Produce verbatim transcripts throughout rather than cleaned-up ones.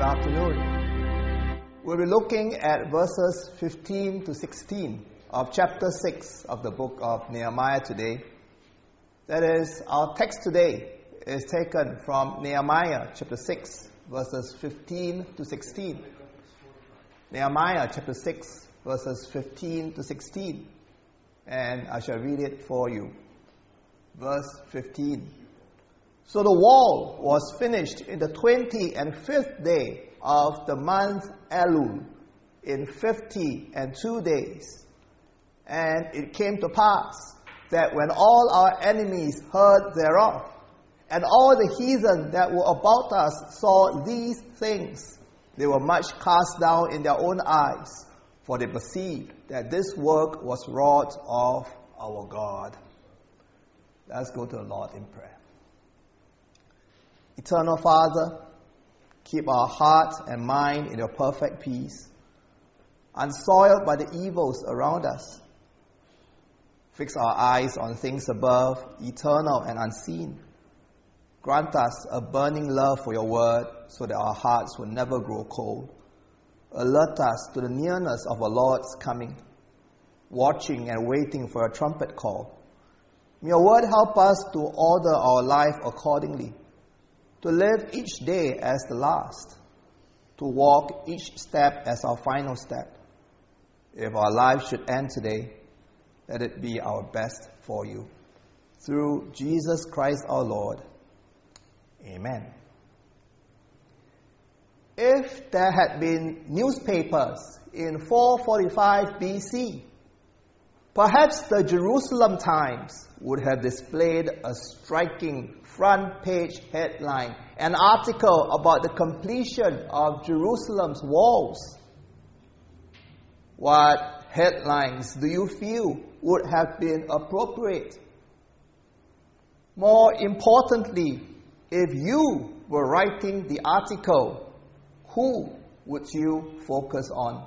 afternoon. We'll be looking at verses fifteen to sixteen of chapter six of the book of Nehemiah today. That is, our text today is taken from Nehemiah chapter six, verses fifteen to sixteen. Nehemiah chapter six, verses fifteen to sixteen. And I shall read it for you. Verse fifteen. So the wall was finished in the twenty and fifth day of the month Elul, in fifty and two days. And it came to pass that when all our enemies heard thereof, and all the heathen that were about us saw these things, they were much cast down in their own eyes, for they perceived that this work was wrought of our God. Let's go to the Lord in prayer. Eternal Father, keep our heart and mind in your perfect peace, unsoiled by the evils around us. Fix our eyes on things above, eternal and unseen. Grant us a burning love for your word, so that our hearts will never grow cold. Alert us to the nearness of our Lord's coming, watching and waiting for a trumpet call. May your word help us to order our life accordingly, to live each day as the last, to walk each step as our final step. If our life should end today, let it be our best for you. Through Jesus Christ our Lord. Amen. If there had been newspapers in four forty-five B C, perhaps the Jerusalem Times would have displayed a striking front page headline, an article about the completion of Jerusalem's walls. What headlines do you feel would have been appropriate? More importantly, if you were writing the article, who would you focus on?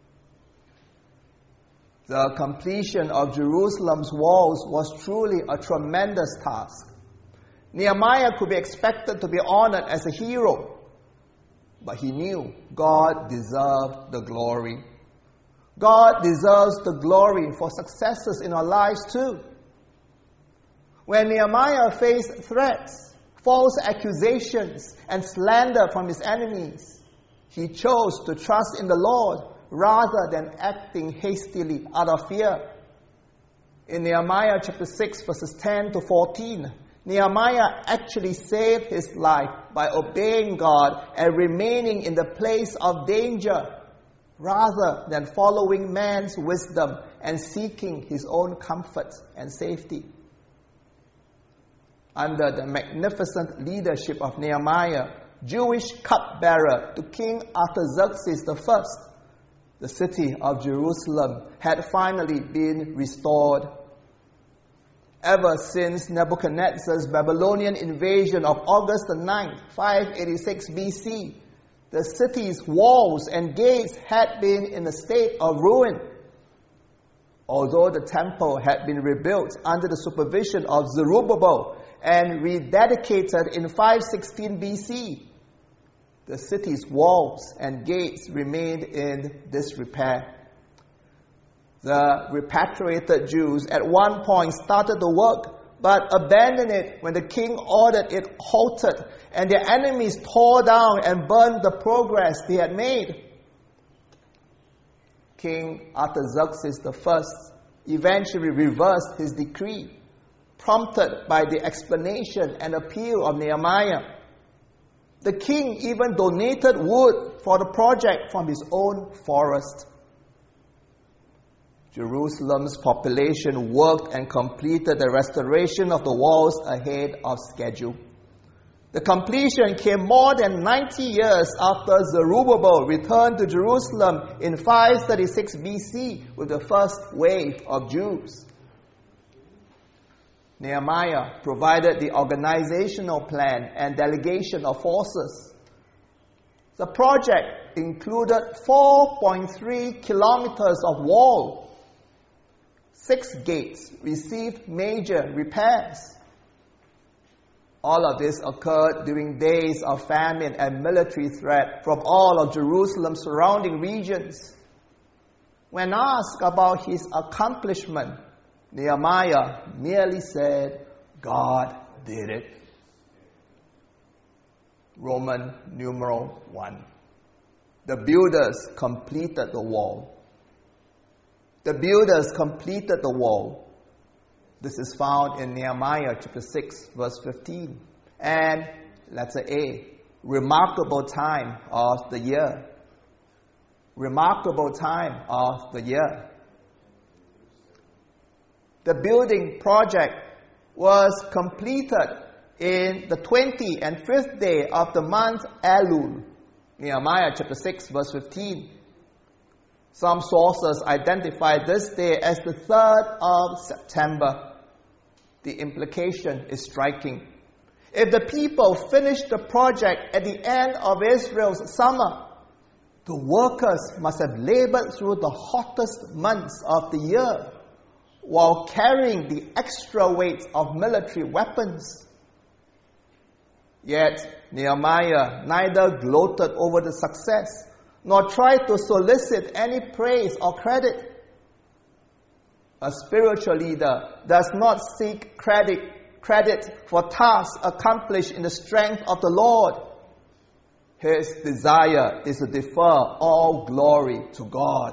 The completion of Jerusalem's walls was truly a tremendous task. Nehemiah could be expected to be honored as a hero, but he knew God deserved the glory. God deserves the glory for successes in our lives too. When Nehemiah faced threats, false accusations, and slander from his enemies, he chose to trust in the Lord rather than acting hastily out of fear. In Nehemiah chapter six, verses ten to fourteen, Nehemiah actually saved his life by obeying God and remaining in the place of danger, rather than following man's wisdom and seeking his own comfort and safety. Under the magnificent leadership of Nehemiah, Jewish cupbearer to King Artaxerxes the First, the city of Jerusalem had finally been restored. Ever since Nebuchadnezzar's Babylonian invasion of August the ninth, five eighty-six B C, the city's walls and gates had been in a state of ruin. Although the temple had been rebuilt under the supervision of Zerubbabel and rededicated in five sixteen B C, the city's walls and gates remained in disrepair. The repatriated Jews at one point started the work, but abandoned it when the king ordered it halted, and their enemies tore down and burned the progress they had made. King Artaxerxes the First eventually reversed his decree, prompted by the explanation and appeal of Nehemiah. The king even donated wood for the project from his own forest. Jerusalem's population worked and completed the restoration of the walls ahead of schedule. The completion came more than ninety years after Zerubbabel returned to Jerusalem in five thirty-six B C with the first wave of Jews. Nehemiah provided the organizational plan and delegation of forces. The project included four point three kilometers of wall. Six gates received major repairs. All of this occurred during days of famine and military threat from all of Jerusalem's surrounding regions. When asked about his accomplishment, Nehemiah merely said, God did it. Roman numeral one. The builders completed the wall. The builders completed the wall. This is found in Nehemiah chapter six, verse fifteen. And letter A, remarkable time of the year. Remarkable time of the year. The building project was completed in the twentieth and fifth day of the month Elul. Nehemiah chapter six, verse fifteen. Some sources identify this day as the third of September. The implication is striking. If the people finished the project at the end of Israel's summer, the workers must have labored through the hottest months of the year while carrying the extra weight of military weapons. Yet Nehemiah neither gloated over the success nor tried to solicit any praise or credit. A spiritual leader does not seek credit, credit for tasks accomplished in the strength of the Lord. His desire is to defer all glory to God.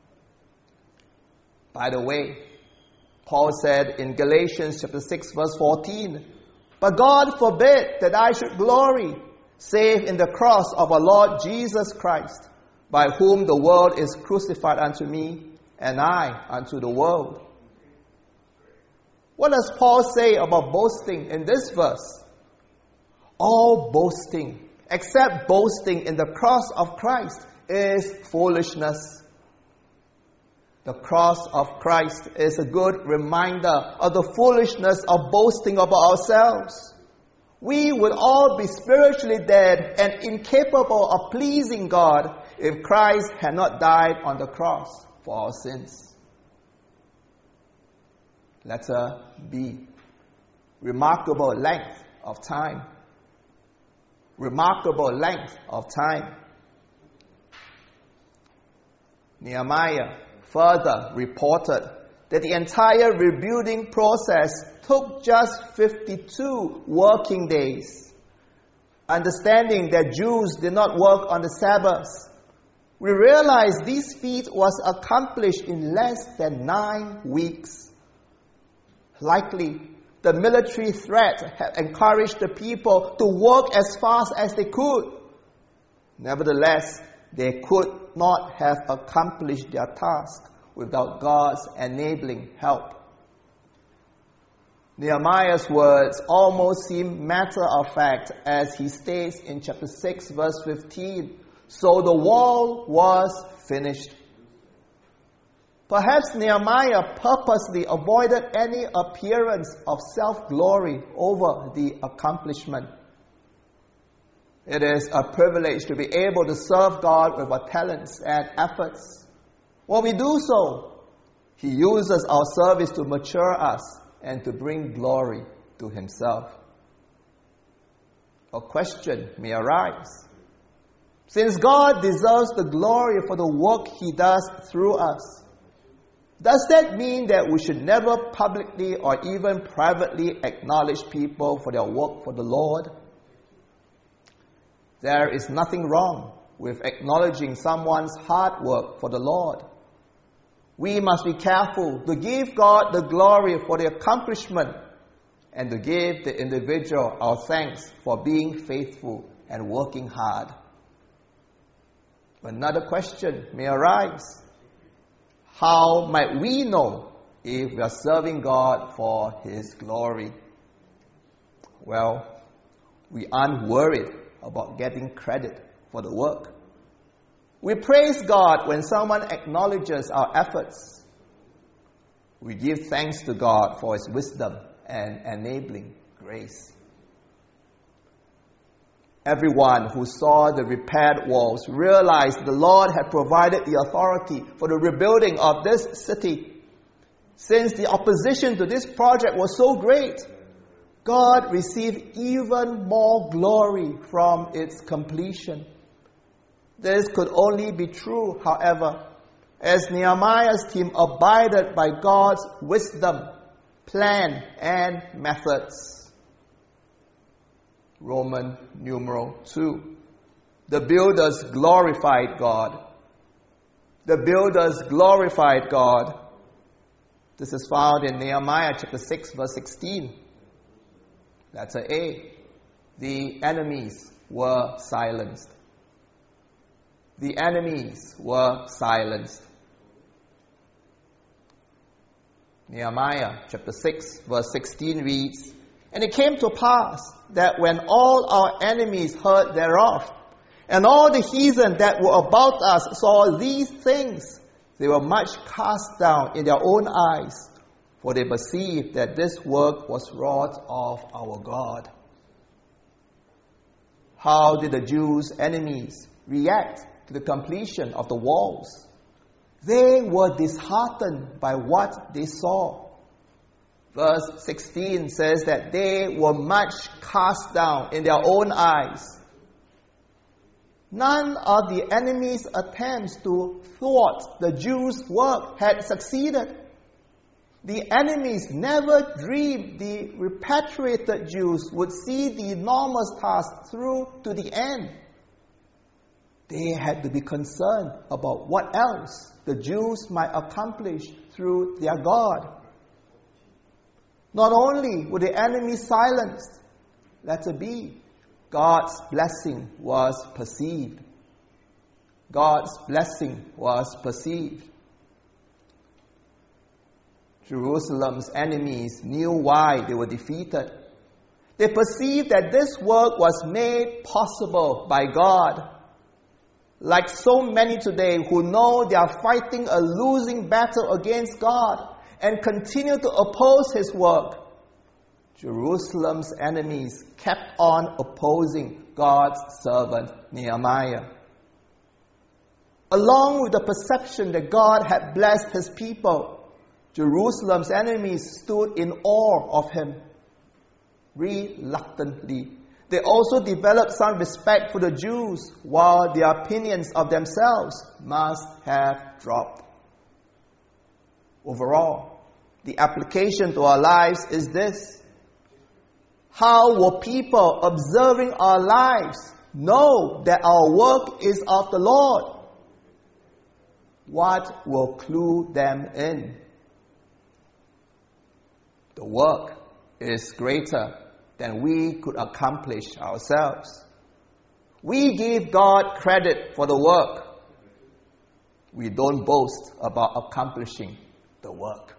By the way, Paul said in Galatians chapter six, verse fourteen, "But God forbid that I should glory, save in the cross of our Lord Jesus Christ, by whom the world is crucified unto me, and I unto the world." What does Paul say about boasting in this verse? All boasting, except boasting in the cross of Christ, is foolishness. The cross of Christ is a good reminder of the foolishness of boasting about ourselves. We would all be spiritually dead and incapable of pleasing God if Christ had not died on the cross for our sins. Letter B. Remarkable length of time. Remarkable length of time. Nehemiah further reported that the entire rebuilding process took just fifty-two working days. Understanding that Jews did not work on the Sabbath, we realize this feat was accomplished in less than nine weeks. Likely, the military threat had encouraged the people to work as fast as they could. Nevertheless, they could not have accomplished their task without God's enabling help. Nehemiah's words almost seem matter-of-fact as he states in chapter six, verse fifteen, "So the wall was finished." Perhaps Nehemiah purposely avoided any appearance of self-glory over the accomplishment. It is a privilege to be able to serve God with our talents and efforts. When we do so, He uses our service to mature us and to bring glory to Himself. A question may arise. Since God deserves the glory for the work He does through us, does that mean that we should never publicly or even privately acknowledge people for their work for the Lord? There is nothing wrong with acknowledging someone's hard work for the Lord. We must be careful to give God the glory for the accomplishment and to give the individual our thanks for being faithful and working hard. Another question may arise. How might we know if we are serving God for His glory? Well, we aren't worried about getting credit for the work. We praise God when someone acknowledges our efforts. We give thanks to God for His wisdom and enabling grace. Everyone who saw the repaired walls realized the Lord had provided the authority for the rebuilding of this city. Since the opposition to this project was so great, God received even more glory from its completion. This could only be true, however, as Nehemiah's team abided by God's wisdom, plan, and methods. Roman numeral two. The builders glorified God. The builders glorified God. This is found in Nehemiah chapter six, verse sixteen. Letter A. The enemies were silenced. The enemies were silenced. Nehemiah chapter six, verse sixteen reads, "And it came to pass that when all our enemies heard thereof, and all the heathen that were about us saw these things, they were much cast down in their own eyes, for they perceived that this work was wrought of our God." How did the Jews' enemies react to the completion of the walls? They were disheartened by what they saw. Verse sixteen says that they were much cast down in their own eyes. None of the enemy's attempts to thwart the Jews' work had succeeded. The enemies never dreamed the repatriated Jews would see the enormous task through to the end. They had to be concerned about what else the Jews might accomplish through their God. Not only were the enemies silenced, letter B, God's blessing was perceived. God's blessing was perceived. Jerusalem's enemies knew why they were defeated. They perceived that this work was made possible by God. Like so many today who know they are fighting a losing battle against God and continue to oppose His work, Jerusalem's enemies kept on opposing God's servant Nehemiah. Along with the perception that God had blessed His people, Jerusalem's enemies stood in awe of Him. Reluctantly, they also developed some respect for the Jews, while their opinions of themselves must have dropped. Overall, the application to our lives is this: how will people observing our lives know that our work is of the Lord? What will clue them in? The work is greater than we could accomplish ourselves. We give God credit for the work. We don't boast about accomplishing the work.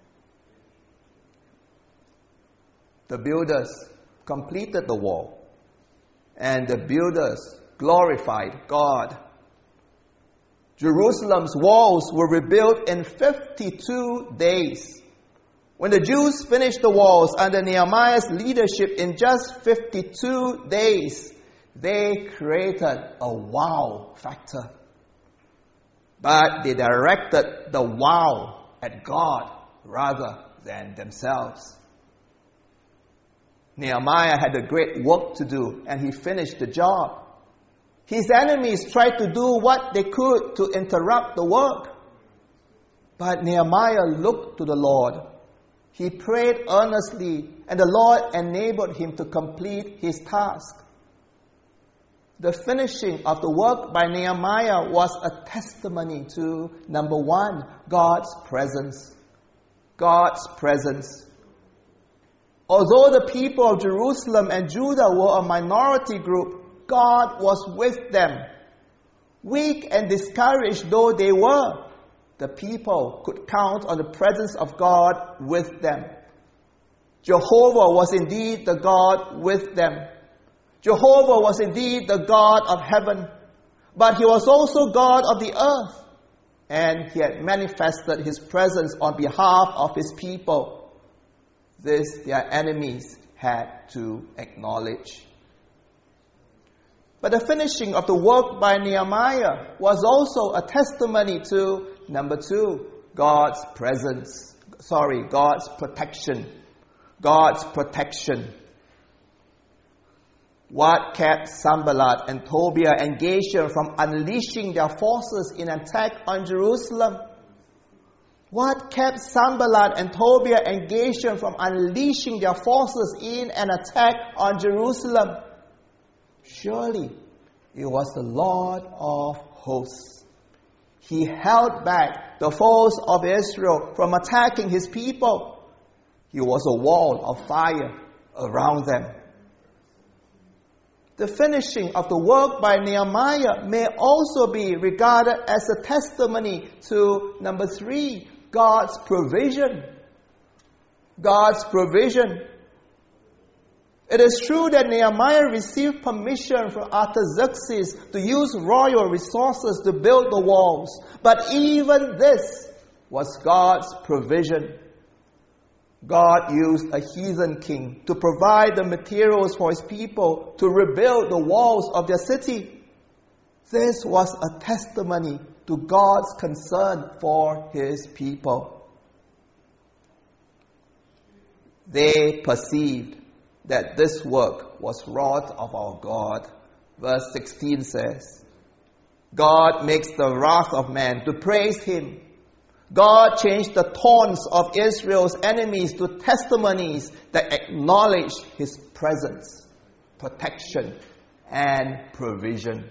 The builders completed the wall, and the builders glorified God. Jerusalem's walls were rebuilt in fifty-two days. When the Jews finished the walls under Nehemiah's leadership in just fifty-two days, they created a wow factor. But they directed the wow at God rather than themselves. Nehemiah had a great work to do, and he finished the job. His enemies tried to do what they could to interrupt the work. But Nehemiah looked to the Lord. He prayed earnestly, and the Lord enabled him to complete his task. The finishing of the work by Nehemiah was a testimony to, number one, God's presence. God's presence. Although the people of Jerusalem and Judah were a minority group, God was with them. Weak and discouraged though they were, the people could count on the presence of God with them. Jehovah was indeed the God with them. Jehovah was indeed the God of heaven, but He was also God of the earth, and He had manifested His presence on behalf of His people. This their enemies had to acknowledge. But the finishing of the work by Nehemiah was also a testimony to, number two, God's presence. Sorry, God's protection. God's protection. What kept Sanballat and Tobiah and Geshem from unleashing their forces in attack on Jerusalem? What kept Sanballat and Tobiah and Geshem from unleashing their forces in an attack on Jerusalem? Surely it was the Lord of hosts. He held back the foes of Israel from attacking his people. He was a wall of fire around them. The finishing of the work by Nehemiah may also be regarded as a testimony to, number three, God's provision. God's provision. It is true that Nehemiah received permission from Artaxerxes to use royal resources to build the walls. But even this was God's provision. God used a heathen king to provide the materials for his people to rebuild the walls of their city. This was a testimony to God's concern for his people. They perceived that this work was wrought of our God. Verse sixteen says, God makes the wrath of man to praise him. God changed the taunts of Israel's enemies to testimonies that acknowledge his presence, protection, and provision.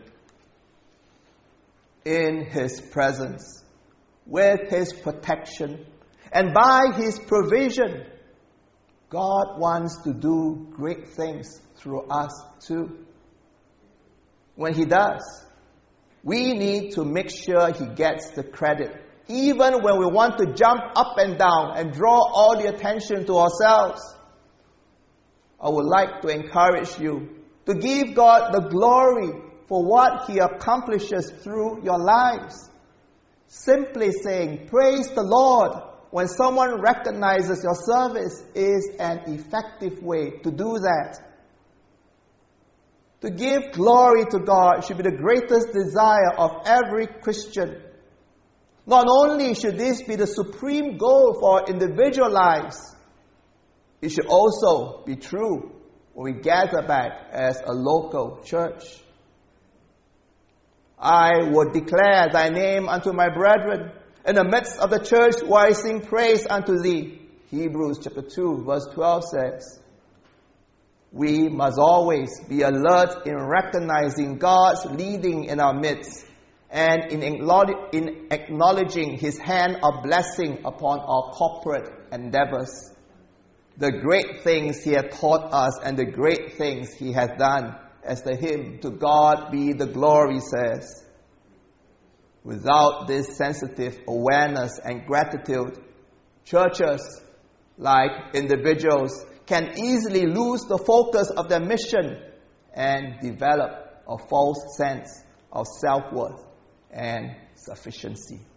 In his presence, with his protection, and by his provision, God wants to do great things through us too. When he does, we need to make sure he gets the credit, even when we want to jump up and down and draw all the attention to ourselves. I would like to encourage you to give God the glory for what he accomplishes through your lives. Simply saying, praise the Lord, when someone recognizes your service is an effective way to do that. To give glory to God should be the greatest desire of every Christian. Not only should this be the supreme goal for our individual lives, it should also be true when we gather back as a local church. I would declare thy name unto my brethren. In the midst of the church will I sing praise unto thee. Hebrews chapter two verse twelve says, we must always be alert in recognizing God's leading in our midst and in acknowledging his hand of blessing upon our corporate endeavors. The great things he has taught us and the great things he has done, as the hymn, To God Be the Glory, says. Without this sensitive awareness and gratitude, churches, like individuals, can easily lose the focus of their mission and develop a false sense of self-worth and sufficiency.